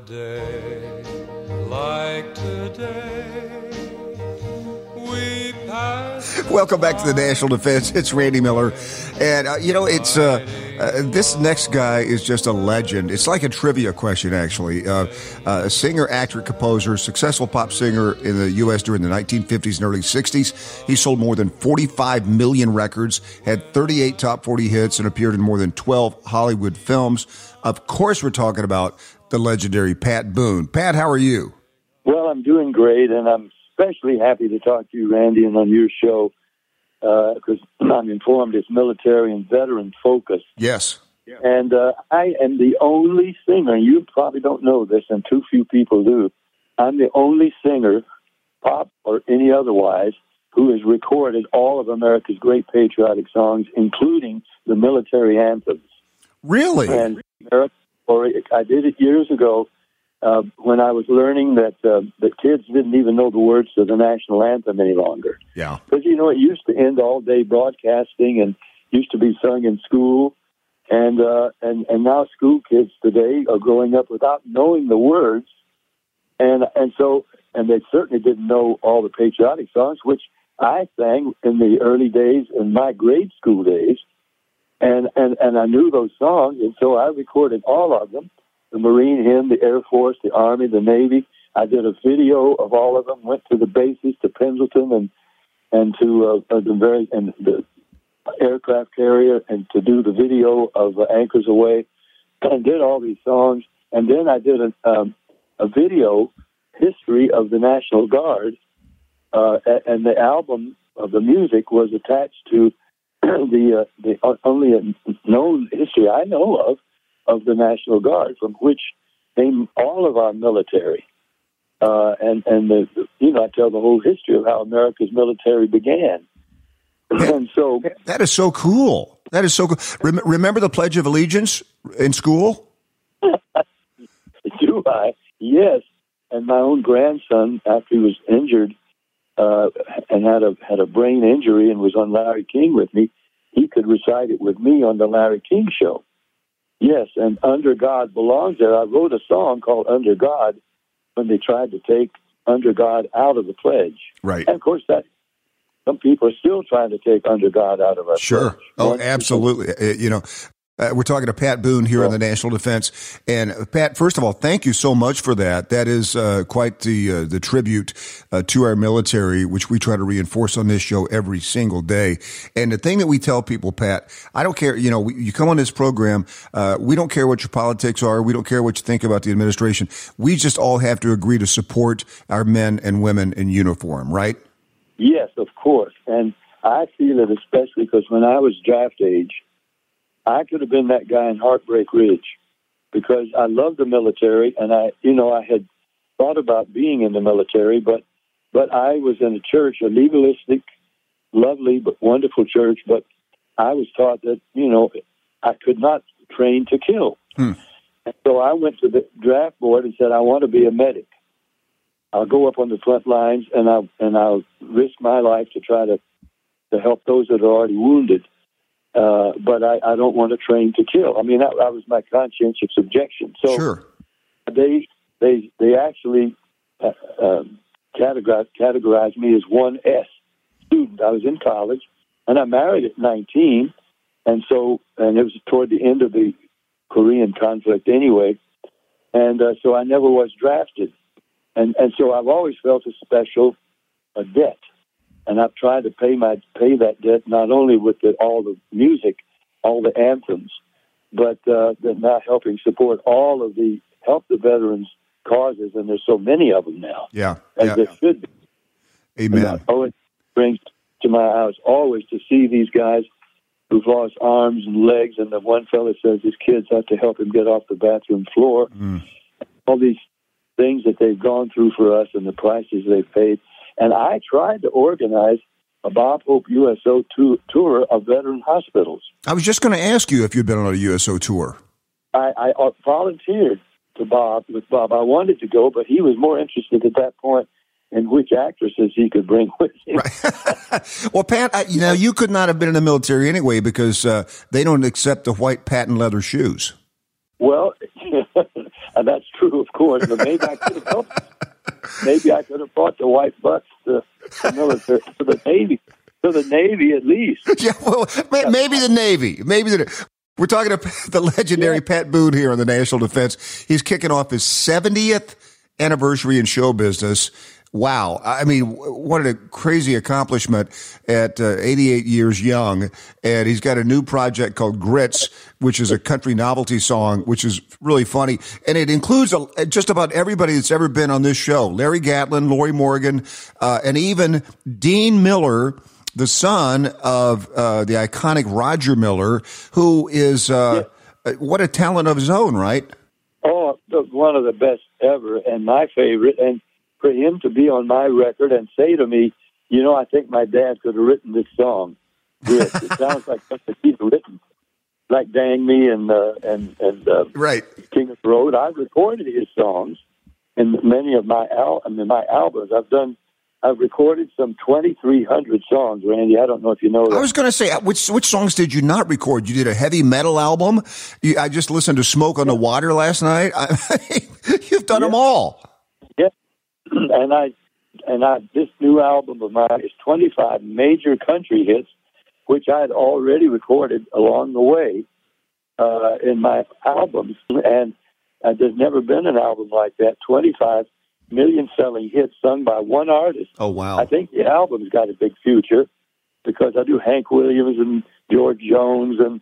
day like today, we pass. Welcome back to the National Defense. It's Randy Miller. And, it's this next guy is just a legend. It's like a trivia question, actually. A singer, actor, composer, successful pop singer in the U.S. during the 1950s and early 60s. He sold more than 45 million records, had 38 top 40 hits, and appeared in more than 12 Hollywood films. Of course, we're talking about the legendary Pat Boone. Pat, how are you? Well, I'm doing great, and I'm especially happy to talk to you, Randy, and on your show, because I'm informed it's military and veteran focused. Yes. And I am the only singer, and you probably don't know this, and too few people do. I'm the only singer, pop or any otherwise, who has recorded all of America's great patriotic songs, including the military anthems. Really? And I did it years ago when I was learning that kids didn't even know the words to the national anthem any longer. Yeah. Because, it used to end all day broadcasting and used to be sung in school. And now school kids today are growing up without knowing the words. And they certainly didn't know all the patriotic songs, which I sang in the early days, in my grade school days. And I knew those songs, and so I recorded all of them. The Marine hymn, the Air Force, the Army, the Navy. I did a video of all of them, went to the bases, to Pendleton and to the aircraft carrier, and to do the video of Anchors Away, and did all these songs. And then I did a video history of the National Guard, and the album of the music was attached to the only known history I know of the National Guard, from which came all of our military. I tell the whole history of how America's military began. And so that is so cool. That is so cool. Remember the Pledge of Allegiance in school? Do I? Yes. And my own grandson, after he was injured and had a brain injury and was on Larry King with me, he could recite it with me on the Larry King show. Yes, and Under God Belongs There. I wrote a song called Under God when they tried to take Under God out of the pledge. Right. And, of course, some people are still trying to take Under God out of our Sure. pledge. Oh, absolutely. We're talking to Pat Boone here on the National Defense. And, Pat, first of all, thank you so much for that. That is quite the tribute to our military, which we try to reinforce on this show every single day. And the thing that we tell people, Pat, I don't care, you come on this program, we don't care what your politics are. We don't care what you think about the administration. We just all have to agree to support our men and women in uniform, right? Yes, of course. And I feel it especially because when I was draft age, I could have been that guy in Heartbreak Ridge because I love the military, and I had thought about being in the military, but I was in a church, a legalistic, lovely but wonderful church, but I was taught that, I could not train to kill. And so I went to the draft board and said, I want to be a medic. I'll go up on the front lines and I'll risk my life to try to help those that are already wounded. But I don't want to train to kill. I mean, that was my conscientious objection. So sure. They actually categorized me as 1S student. I was in college, and I married at 19, and it was toward the end of the Korean conflict anyway, and so I never was drafted. And so I've always felt a special debt. And I've tried to pay that debt not only with all the music, all the anthems, but now helping support help the veterans' causes, and there's so many of them now. Yeah, as there should be. Amen. It brings to my house always to see these guys who've lost arms and legs, and the one fellow says his kids have to help him get off the bathroom floor. All these things that they've gone through for us and the prices they've paid. And I tried to organize a Bob Hope USO tour of veteran hospitals. I was just going to ask you if you'd been on a USO tour. I volunteered with Bob. I wanted to go, but he was more interested at that point in which actresses he could bring with him. Right. Well, Pat, you could not have been in the military anyway because they don't accept the white patent leather shoes. Well, that's true, of course, but maybe I could have helped. Maybe I could have brought the white butts to the military, to the Navy at least. Yeah, well, maybe the Navy. We're talking about the legendary Pat Boone here on the National Defense. He's kicking off his 70th anniversary in show business. Wow. I mean, what a crazy accomplishment at 88 years young. And he's got a new project called Grits, which is a country novelty song, which is really funny. And it includes just about everybody that's ever been on this show. Larry Gatlin, Lori Morgan, and even Dean Miller, the son of the iconic Roger Miller, who is what a talent of his own, right? Oh, one of the best ever and my favorite. And for him to be on my record and say to me, you know, I think my dad could have written this song. It sounds like something he's written, like Dang Me and right. King of the Road. I've recorded his songs in many of my albums. I've recorded some 2,300 songs, Randy. I don't know if you know that. I was going to say, which songs did you not record? You did a heavy metal album. I just listened to Smoke on the Water last night. You've done them all. Yeah, and this new album of mine is 25 major country hits, which I had already recorded along the way in my albums. And there's never been an album like that. 25 million-selling hits sung by one artist. Oh, wow. I think the album's got a big future because I do Hank Williams and George Jones and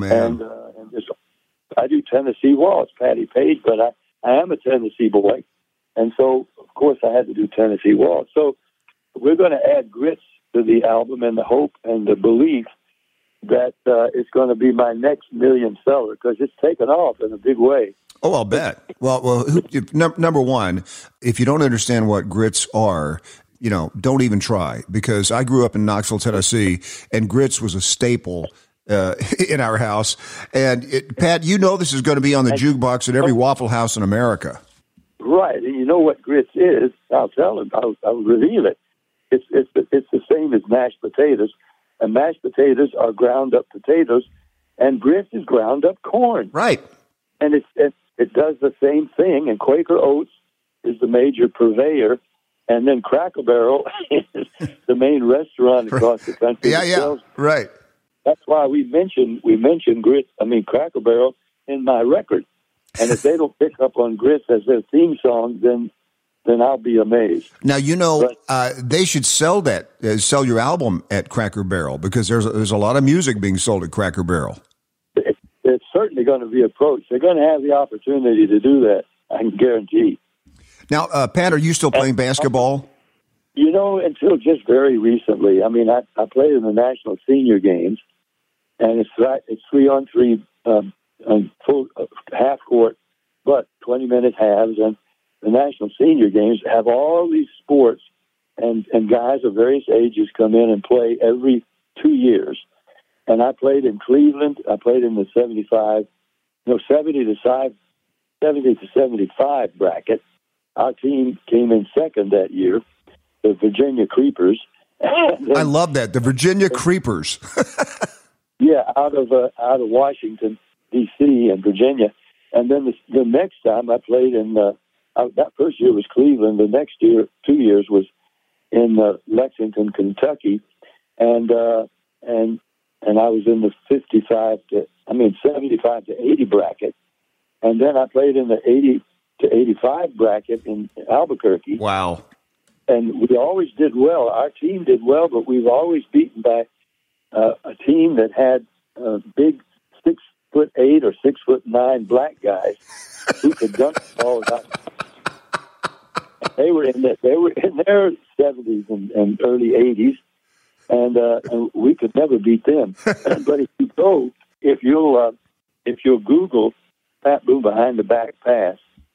I do Tennessee Waltz, Patty Page, but I am a Tennessee boy, and so of course I had to do Tennessee Waltz. So we're going to add Grits to the album in the hope and the belief that it's going to be my next million seller because it's taken off in a big way. Oh, I'll bet. Well, number one, if you don't understand what grits are, you know, don't even try, because I grew up in Knoxville, Tennessee, and grits was a staple in our house. And Pat, you know this is going to be on the jukebox at every Waffle House in America. Right, and you know what grits is? I'll tell him. I'll reveal it. It's the same as mashed potatoes, and mashed potatoes are ground up potatoes, and grits is ground up corn. Right, and it does the same thing, and Quaker Oats is the major purveyor, and then Cracker Barrel is the main restaurant across the country. Yeah, right. That's why we mentioned Cracker Barrel in my record. And if they don't pick up on grits as their theme song, then I'll be amazed. Now, you know, they should sell your album at Cracker Barrel, because there's a lot of music being sold at Cracker Barrel. It's certainly going to be approached. They're going to have the opportunity to do that, I can guarantee. Now, Pat, are you still playing basketball? You know, until just very recently. I mean, I played in the National Senior Games, and it's 3-on-3 full half court, but 20-minute halves. And the National Senior Games have all these sports, and guys of various ages come in and play every 2 years. And I played in Cleveland. I played in the 70 to 75 bracket. Our team came in second that year, the Virginia Creepers. I love that, the Virginia Creepers. Yeah, out of Washington, D.C. and Virginia. And then the next time I played in that first year was Cleveland. The next year, 2 years, was in Lexington, Kentucky, and I was in the 75 to 80 bracket, and then I played in the 80 to 85 bracket in Albuquerque. Wow! And we always did well. Our team did well, but we were always beaten by a team that had big 6'8" or 6'9" black guys who could dunk the ball out. They were in their 70s and early 80s. And we could never beat them. But if you'll Google Pat Boone behind the back pass,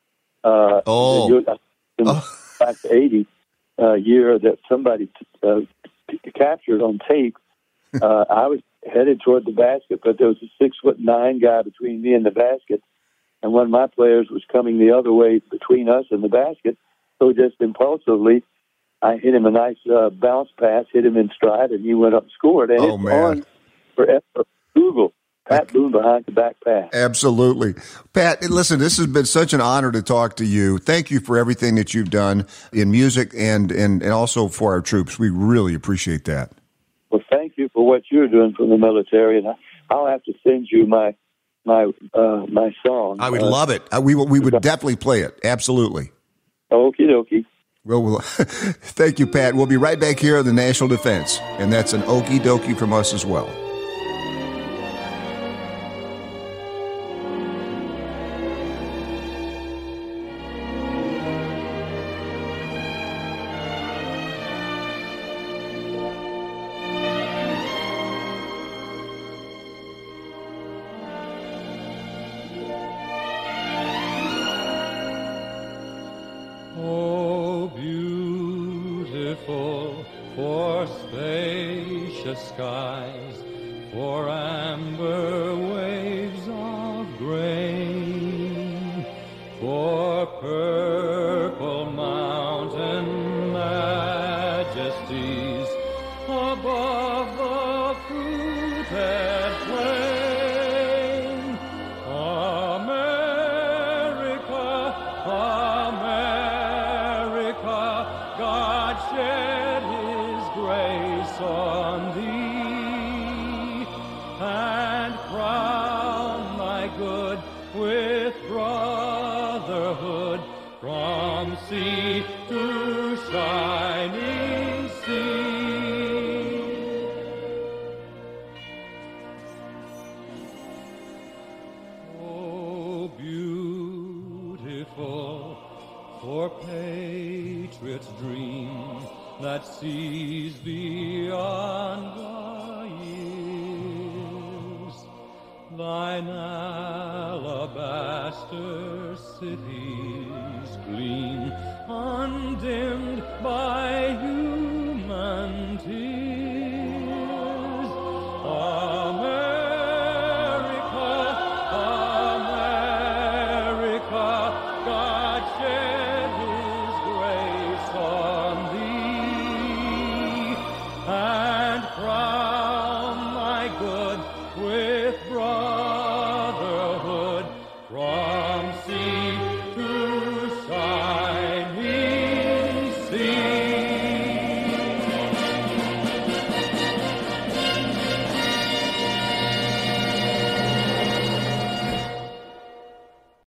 back to 80 year that somebody captured on tape, I was headed toward the basket, but there was a 6'9" guy between me and the basket, and one of my players was coming the other way between us and the basket. So just impulsively, I hit him a nice bounce pass, hit him in stride, and he went up and scored. And it's on forever. Google Pat Boone Behind the Back Pass. Absolutely. Pat, listen, this has been such an honor to talk to you. Thank you for everything that you've done in music and also for our troops. We really appreciate that. Well, thank you for what you're doing for the military, and I'll have to send you my song. I would love it. We would definitely play it. Absolutely. Okie dokie. Well, thank you, Pat. We'll be right back here on the National Defense, and that's an okie dokie from us as well. Oh, beautiful for spacious skies, for amber waves of grain, for purple mountain majesties above the fruited plain. America, God shed His grace on thee, and crown thy good with brotherhood from sea to shining sea. Oh, beautiful for patriots' dream that sees beyond the years. Thine alabaster cities gleam, undimmed by human tears.